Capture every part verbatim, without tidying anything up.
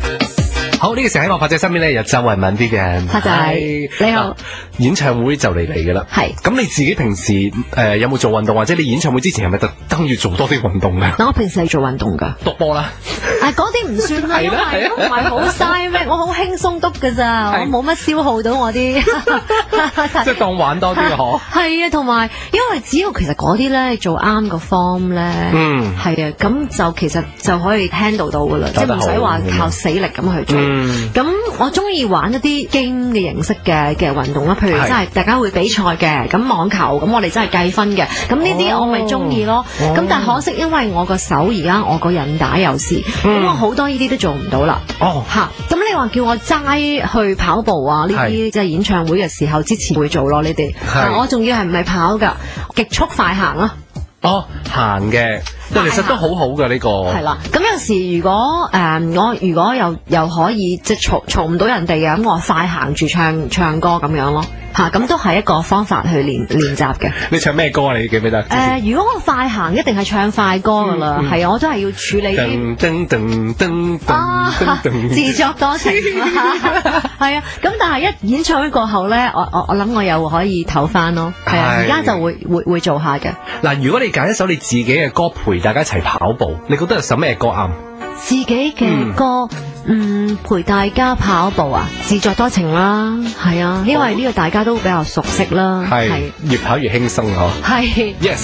好，呢、這個時候喺我發仔身邊咧有周慧敏啲嘅， 發仔你好、啊， 演唱會就嚟嚟噶啦，係，咁你自己平時誒、呃、有冇做運動，或者你演唱會之前係咪特登要做多啲運動嘅？ 嗱，我平時係做運動噶， 篤波啦， 誒嗰啲唔算啦，因為都唔係好嘥咩，我好輕鬆篤噶咋，我冇乜消耗到我啲， 即係當玩多啲嗬。 係啊，同埋因為只要其實嗰啲咧做啱個 form 咧，嗯，係啊，咁就其實就可以 handle 到噶啦，即係唔使話靠死力咁去做。咁、嗯、我中意玩一啲 game 嘅形式嘅嘅運動啦，譬如真係大家會比賽嘅，咁網球咁我哋真係計分嘅，咁呢啲我咪中意咯。咁、哦、但係可惜因為我個手而家我個韌帶有事，咁、嗯、我好多呢啲都做唔到啦。哦，吓，咁你話叫我齋去跑步啊？呢啲即係演唱會嘅時候之前會做咯，呢啲。我仲要係唔係跑噶，極速快行啦。 哦，行嘅，其實都好好嘅呢個。係啦，咁有時如果誒、呃、我如果又又可以即係嘈嘈唔到人哋嘅，咁我快行住唱唱歌咁樣咯，吓，咁都係一個方法去練練習嘅。你唱咩歌啊？你記唔記得？誒、呃，如果我快行，一定係唱快歌噶啦，係、嗯、啊，我都係要處理啲。噔噔噔噔噔噔，自作多情。係啊，咁但係一演唱會過後咧，我我我諗我又可以唞翻咯。係啊，而家就會會會做下嘅。嗱，如果你揀一首你自己嘅歌陪大家一齊跑步，你覺得有首咩歌啱？自己嘅歌，嗯，陪大家跑步啊，自作多情啦，係啊，因為呢個大家都比較熟悉啦，係越跑越輕鬆嗬，係 ，yes。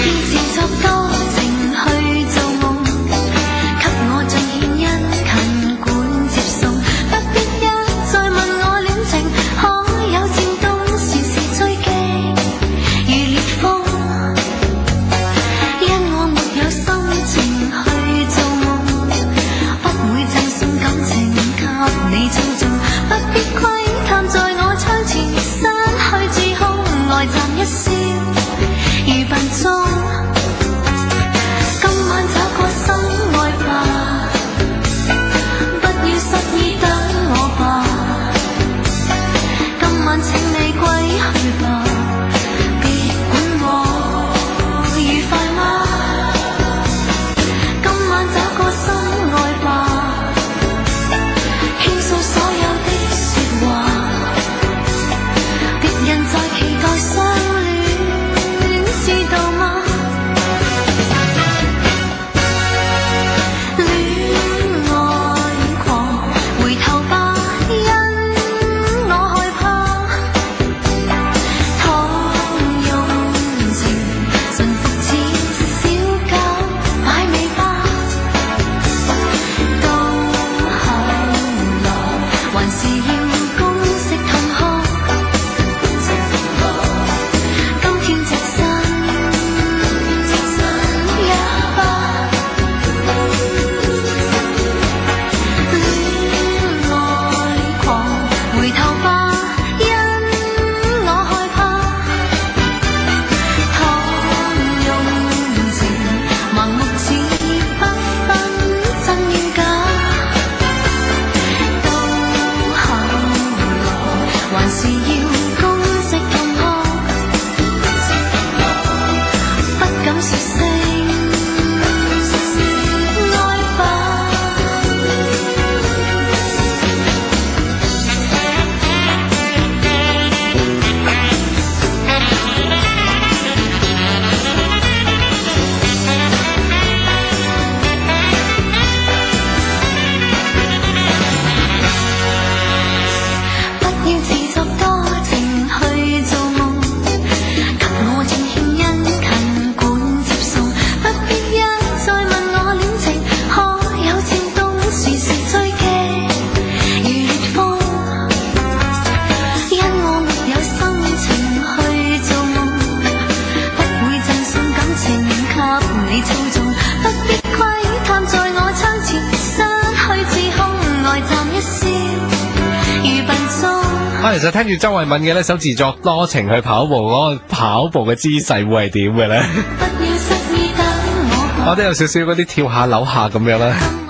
啊，其實聽住周慧敏嘅呢首自作多情去跑步嗰個跑步嘅姿勢會係點嘅咧？我都有少少嗰啲跳下扭下咁樣啦。